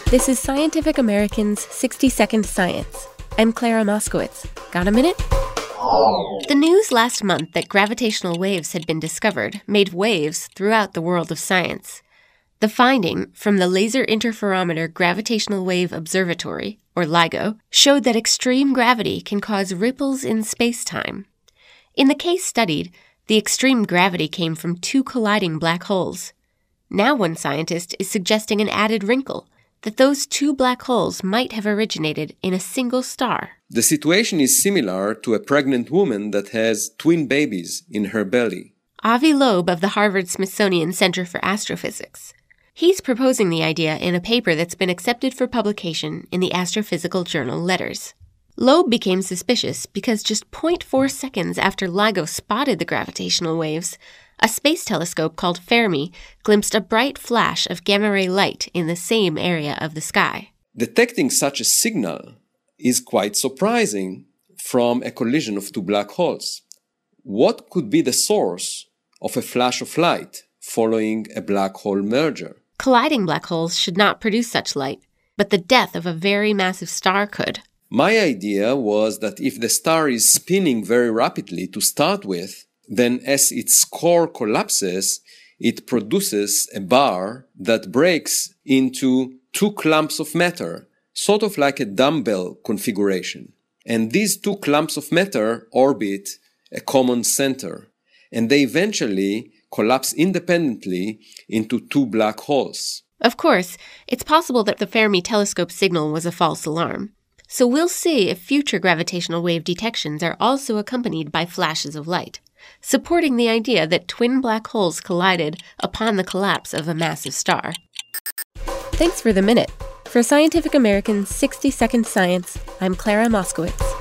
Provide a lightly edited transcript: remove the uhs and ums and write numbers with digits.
This is Scientific American's 60-Second Science. I'm Clara Moskowitz. Got a minute? The news last month that gravitational waves had been discovered made waves throughout the world of science. The finding from the Laser Interferometer Gravitational Wave Observatory, or LIGO, showed that extreme gravity can cause ripples in space-time. In the case studied, the extreme gravity came from two colliding black holes. Now one scientist is suggesting an added wrinkle, that those two black holes might have originated in a single star. The situation is similar to a pregnant woman that has twin babies in her belly. Avi Loeb of the Harvard-Smithsonian Center for Astrophysics. He's proposing the idea in a paper that's been accepted for publication in the astrophysical journal Letters. Loeb became suspicious because just 0.4 seconds after LIGO spotted the gravitational waves, a space telescope called Fermi glimpsed a bright flash of gamma-ray light in the same area of the sky. Detecting such a signal is quite surprising from a collision of two black holes. What could be the source of a flash of light following a black hole merger? Colliding black holes should not produce such light, but the death of a very massive star could. My idea was that if the star is spinning very rapidly to start with, then as its core collapses, it produces a bar that breaks into two clumps of matter, sort of like a dumbbell configuration. And these two clumps of matter orbit a common center, and they eventually collapse independently into two black holes. Of course, it's possible that the Fermi telescope signal was a false alarm. So we'll see if future gravitational wave detections are also accompanied by flashes of light, supporting the idea that twin black holes collided upon the collapse of a massive star. Thanks for the minute. For Scientific American's 60-Second Science, I'm Clara Moskowitz.